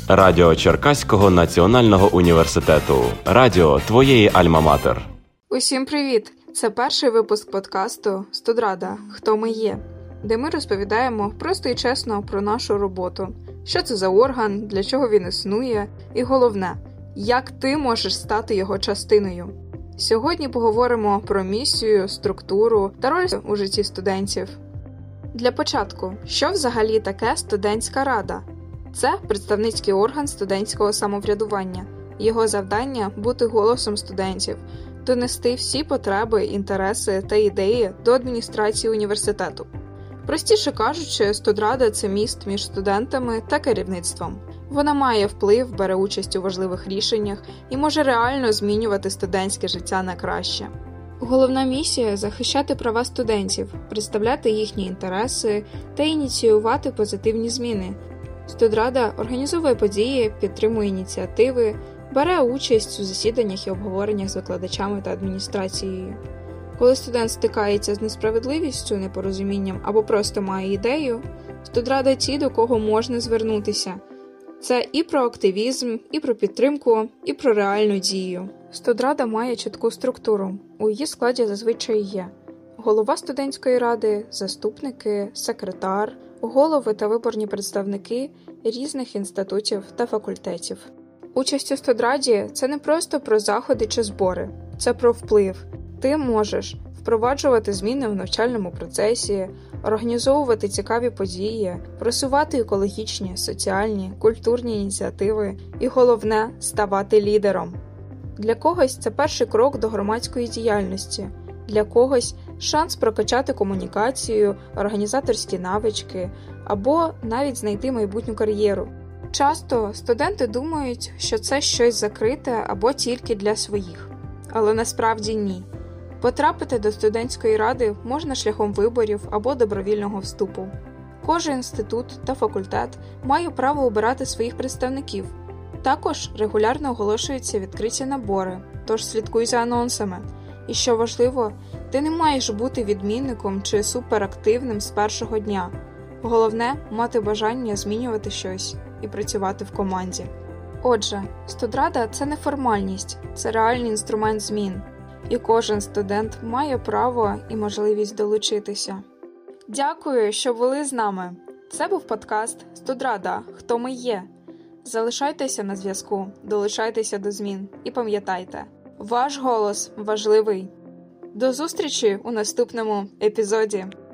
Радіо Черкаського національного університету. Радіо твоєї альма-матер. Усім привіт! Це перший випуск подкасту «Студрада. Хто ми є?», де ми розповідаємо просто і чесно про нашу роботу. Що це за орган, для чого він існує і головне, як ти можеш стати його частиною. Сьогодні поговоримо про місію, структуру та роль у житті студентів. Для початку, що взагалі таке студентська рада? Це представницький орган студентського самоврядування. Його завдання – бути голосом студентів, донести всі потреби, інтереси та ідеї до адміністрації університету. Простіше кажучи, студрада – це міст між студентами та керівництвом. Вона має вплив, бере участь у важливих рішеннях і може реально змінювати студентське життя на краще. Головна місія – захищати права студентів, представляти їхні інтереси та ініціювати позитивні зміни. Студрада організовує події, підтримує ініціативи, бере участь у засіданнях і обговореннях з викладачами та адміністрацією. Коли студент стикається з несправедливістю, непорозумінням або просто має ідею, студрада – ті, до кого можна звернутися. Це і про активізм, і про підтримку, і про реальну дію. Студрада має чітку структуру. У її складі зазвичай є голова студентської ради, заступники, секретар, голови та виборні представники різних інститутів та факультетів. Участь у студраді – це не просто про заходи чи збори, це про вплив. Ти можеш впроваджувати зміни в навчальному процесі, організовувати цікаві події, просувати екологічні, соціальні, культурні ініціативи і, головне, ставати лідером. Для когось це перший крок до громадської діяльності, для когось – шанс прокачати комунікацію, організаторські навички або навіть знайти майбутню кар'єру. Часто студенти думають, що це щось закрите або тільки для своїх. Але насправді ні. Потрапити до студентської ради можна шляхом виборів або добровільного вступу. Кожен інститут та факультет має право обирати своїх представників. Також регулярно оголошуються відкриті набори, тож слідкуй за анонсами. І що важливо, ти не маєш бути відмінником чи суперактивним з першого дня. Головне – мати бажання змінювати щось і працювати в команді. Отже, студрада – це не формальність, це реальний інструмент змін. І кожен студент має право і можливість долучитися. Дякую, що були з нами. Це був подкаст «Студрада. Хто ми є?». Залишайтеся на зв'язку, долучайтеся до змін і пам'ятайте, ваш голос важливий. До зустрічі у наступному епізоді.